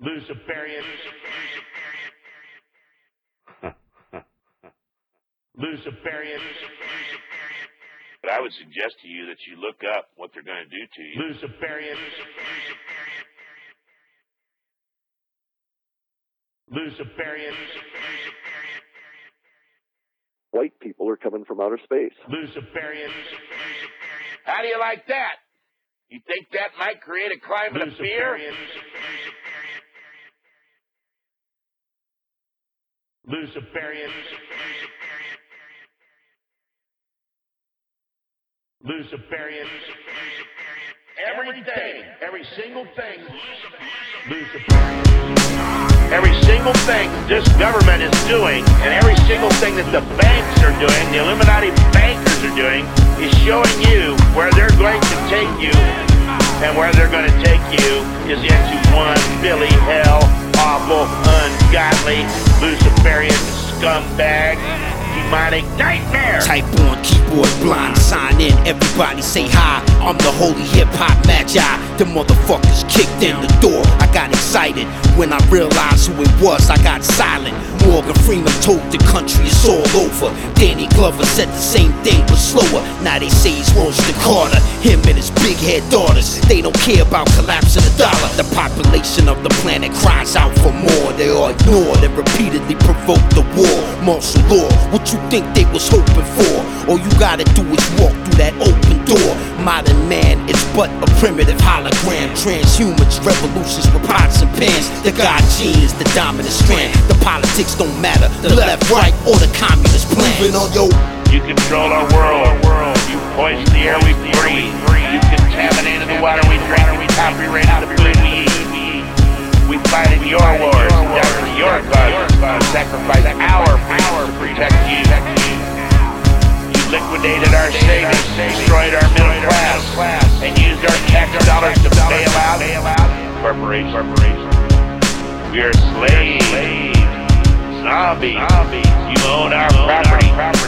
Luciferian. Luciferian. But I would suggest to you that you look up what they're going to do to you. Luciferian. Luciferian. White people are coming from outer space. Luciferian. How do you like that? You think that might create a climate of fear? Luciferian. Luciferian. Everything, every single thing, Luciferian. every single thing this government is doing, and every single thing that the banks are doing, the Illuminati bankers are doing, is showing you where they're going to take you, and where they're going to take you is into one Billy hell, awful, ungodly, Luciferian scumbag, demonic nightmare. Type on keyboard, blind sign in. Everybody say hi. I'm the holy hip hop magi. The motherfuckers kicked in the door. I got excited when I realized who it was. I got silent. Morgan Freeman told the country it's all over. Danny Glover said the same thing but slower. Now they say he's Roasted Carter. Him and his big head daughters. They don't care about collapsing the dollar. The population of the planet cries out for more. They are ignored and repeatedly provoke the war. Martial law. What you think they was hoping for? All you gotta do is walk through that open door. Modern man is but a primitive hologram. Transhumans, revolutions with pots and pans. The God gene is the dominant strand. The politics don't matter, the left, right, or the communist plan. You control our world. You poison the air we breathe. You contaminated the water we drink. We copyrighted the food we eat. We fight in your wars, die for your cause. Sacrifice our freedom to protect you. You liquidated our savings, destroyed our middle class, and used our tax dollars to bail out corporations. We are slaves, zombies. You own our property.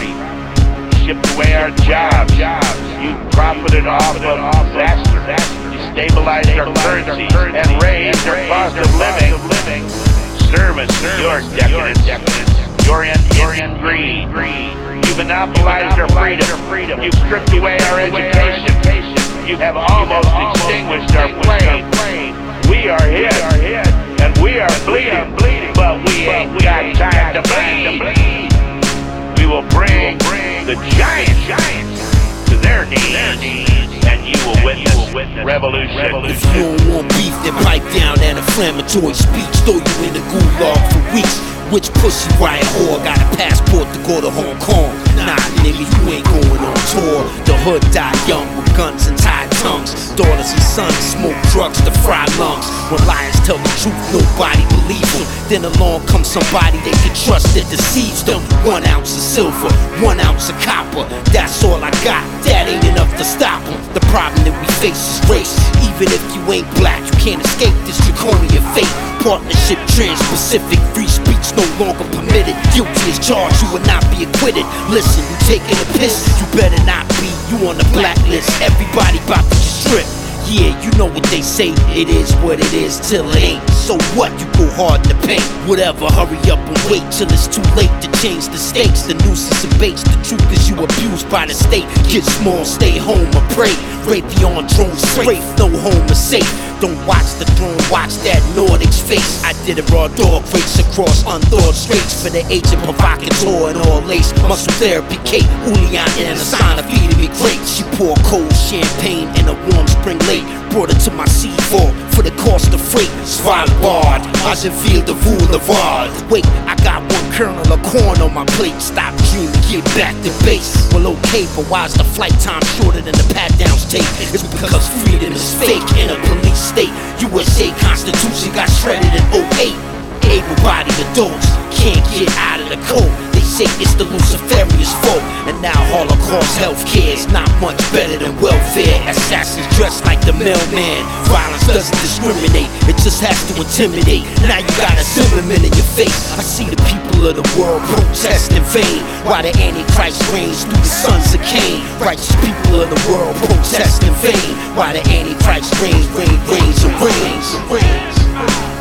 Shipped away our jobs. You profited off of disaster. You stabilized our currency and raised our cost of living. Servants to your decadence, your envious greed. You monopolized our freedom. You stripped away our education. You have almost extinguished our flame. We are hit, and we are bleeding, but we ain't got time to bleed. We will bring the giants to their knees, and you will witness revolution. If you don't want beef, then pipe down that inflammatory speech. Throw you in the gulag for weeks. Which pussy riot whore got a passport to go to Hong Kong? Nah, nigga, you ain't going on tour. The hood died young with guns and tied tongues. Daughters and sons smoke drugs to fry lungs. When liars tell the truth, nobody believes them. Then along comes somebody they can trust that deceives them. 1 ounce of silver, 1 ounce of copper. That's all I got, that ain't enough to stop them. The problem that we face is race. Even if you ain't black, you can't escape this draconian fate. Partnership, trans-Pacific, free speech no longer permitted. Guilty as charged, you will not be acquitted. Listen, you taking a piss, you better not be. You on the blacklist, everybody about to get stripped. Yeah, you know what they say, it is what it is till it ain't. So what, you go hard in the paint. Whatever, hurry up and wait till it's too late to change the stakes. The nuisance abates, the truth is you abused by the state. Get small, stay home or pray. Raytheon drone straight, no home is safe. Don't watch the throne, watch that Nordic's face. I did a raw dog race across unthawed straits for the agent provocateur and all lace. Muscle therapy, Kate, Julian and a sign of feeding me great. She poured cold champagne in a warm spring lake. Brought it to my sea vault for the cost of freight. Svalbard, Agenville, the Boulevard. Wait, I got 1 kernel of corn on my plate. Stop dreaming, get back to base. Well, okay, but why's the flight time shorter than the pat-downs take? It's because freedom is fake in a police state. USA Constitution got shredded in 08. Able-bodied adults can't get out of the code. They say it's the Luciferian's fault. And now Holocaust healthcare is not much better than welfare. Assassins dressed like the mailman. Violence doesn't discriminate, it just has to intimidate. Now you got a Zimmerman in your face. I see the people of the world protest in vain, while the Antichrist reigns through the sons of Cain. Righteous people of the world protest in vain, while the Antichrist reigns and reigns.